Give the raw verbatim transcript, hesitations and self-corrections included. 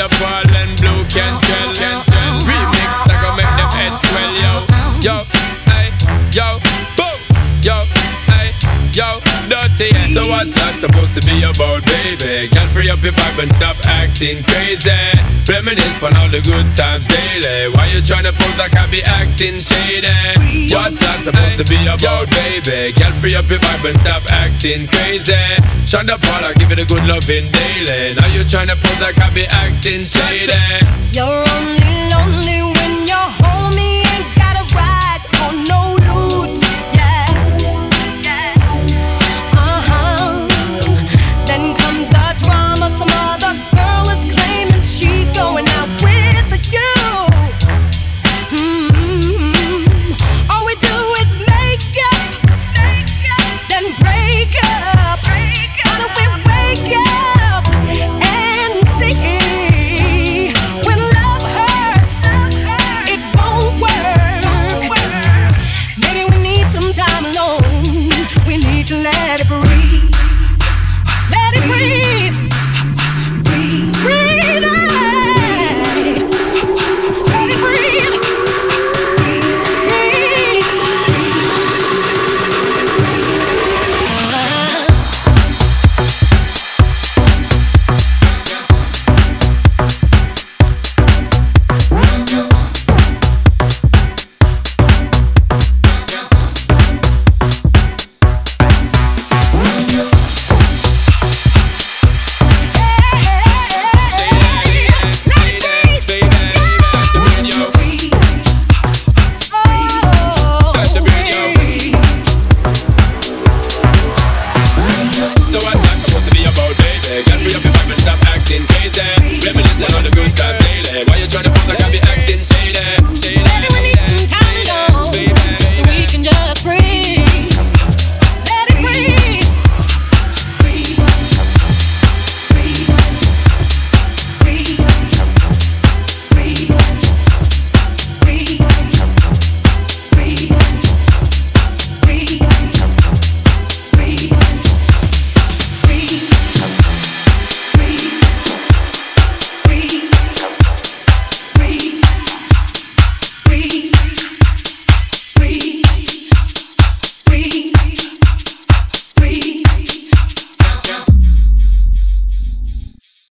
Shonda Paul and Blue Cantrell, Cantrell. Remix, I gon' make them head swell, yo. Yo, hey, yo, boom, yo, hey, yo, dirty. So what's that supposed to be about, baby? Girl, free up your vibe and stop acting crazy. Reminisce on all the good times daily. Why you tryna pose like I be acting shady? What's that supposed to be about, baby? Girl, free up your vibe and stop acting crazy. Shonda Paul, I give it a good loving daily. Now you tryna pose like I be acting shady. You're only lonely when your homie ain't got a ride or no loot. Yeah, yeah. Uh-huh. Then comes the drama. Some other girl is claiming she's going out with you. Mm-hmm. All we do is make up, then break up. Why don't we wake up and see when love hurts, it won't work. Maybe we need some time alone. We need to let it breathe.